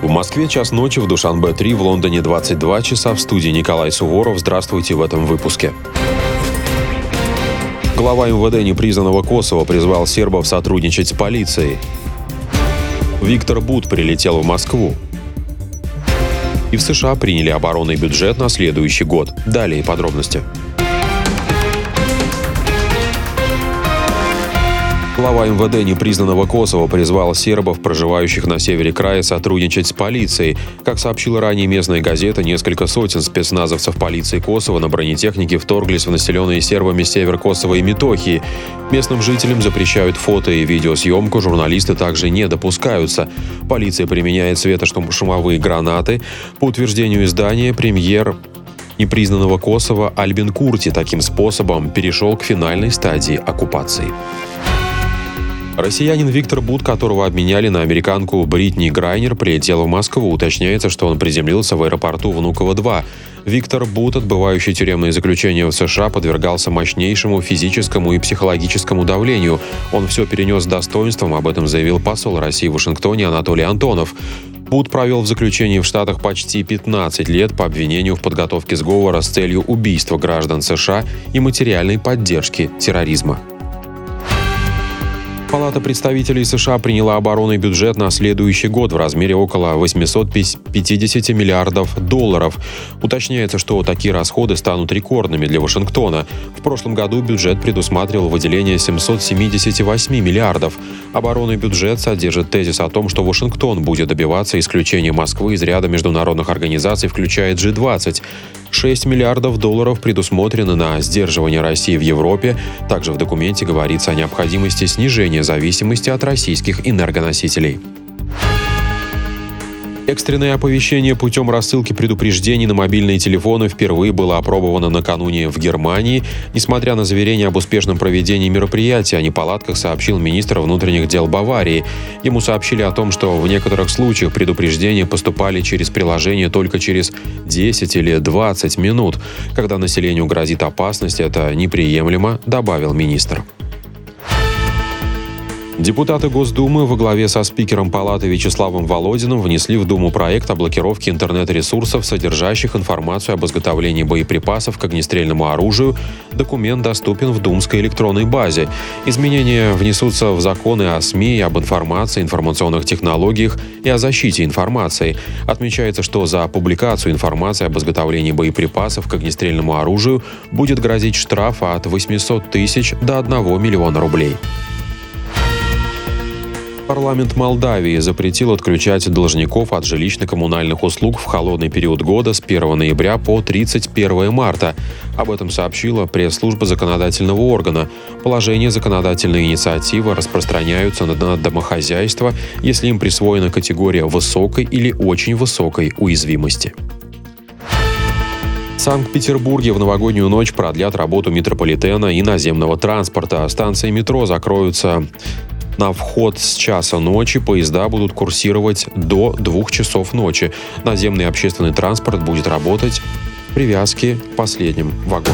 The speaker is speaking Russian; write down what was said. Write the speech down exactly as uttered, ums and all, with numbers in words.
В Москве час ночи, в Душанбе три, в Лондоне двадцать два часа. В студии Николай Суворов. Здравствуйте в этом выпуске. Глава эм вэ дэ непризнанного Косово призвал сербов сотрудничать с полицией. Виктор Бут прилетел в Москву. И в США приняли оборонный бюджет на следующий год. Далее подробности. Глава эм вэ дэ непризнанного Косово призвал сербов, проживающих на севере края, сотрудничать с полицией. Как сообщила ранее местная газета, несколько сотен спецназовцев полиции Косово на бронетехнике вторглись в населенные сербами север Косово и Метохии. Местным жителям запрещают фото и видеосъемку, журналисты также не допускаются. Полиция применяет светошумовые гранаты. По утверждению издания, премьер непризнанного Косово Альбин Курти таким способом перешел к финальной стадии оккупации. Россиянин Виктор Бут, которого обменяли на американку Бритни Грайнер, прилетел в Москву. Уточняется, что он приземлился в аэропорту Внуково-два. Виктор Бут, отбывающий тюремное заключение в США, подвергался мощнейшему физическому и психологическому давлению. Он все перенес с достоинством, об этом заявил посол России в Вашингтоне Анатолий Антонов. Бут провел в заключении в Штатах почти пятнадцать лет по обвинению в подготовке сговора с целью убийства граждан США и материальной поддержки терроризма. Палата представителей США приняла оборонный бюджет на следующий год в размере около восемьсот пятьдесят миллиардов долларов. Уточняется, что такие расходы станут рекордными для Вашингтона. В прошлом году бюджет предусматривал выделение семьсот семьдесят восемь миллиардов. Оборонный бюджет содержит тезис о том, что Вашингтон будет добиваться исключения Москвы из ряда международных организаций, включая джи двадцать. шесть миллиардов долларов предусмотрены на сдерживание России в Европе. Также в документе говорится о необходимости снижения зависимости от российских энергоносителей. Экстренное оповещение путем рассылки предупреждений на мобильные телефоны впервые было опробовано накануне в Германии. Несмотря на заверения об успешном проведении мероприятия, о неполадках сообщил министр внутренних дел Баварии. Ему сообщили о том, что в некоторых случаях предупреждения поступали через приложение только через десять или двадцать минут. Когда населению грозит опасность, это неприемлемо, добавил министр. Депутаты Госдумы во главе со спикером Палаты Вячеславом Володиным внесли в Думу проект о блокировке интернет-ресурсов, содержащих информацию об изготовлении боеприпасов к огнестрельному оружию. Документ доступен в думской электронной базе. Изменения внесутся в законы о СМИ, об информации, информационных технологиях и о защите информации. Отмечается, что за публикацию информации об изготовлении боеприпасов к огнестрельному оружию будет грозить штраф от восьмисот тысяч до одного миллиона рублей. Парламент Молдавии запретил отключать должников от жилищно-коммунальных услуг в холодный период года с первого ноября по тридцать первого марта. Об этом сообщила пресс-служба законодательного органа. Положения законодательной инициативы распространяются на домохозяйства, если им присвоена категория высокой или очень высокой уязвимости. В Санкт-Петербурге в новогоднюю ночь продлят работу метрополитена и наземного транспорта. Станции метро закроются на вход с часа ночи, поезда будут курсировать до двух часов ночи. Наземный общественный транспорт будет работать в привязке к последним вагонам.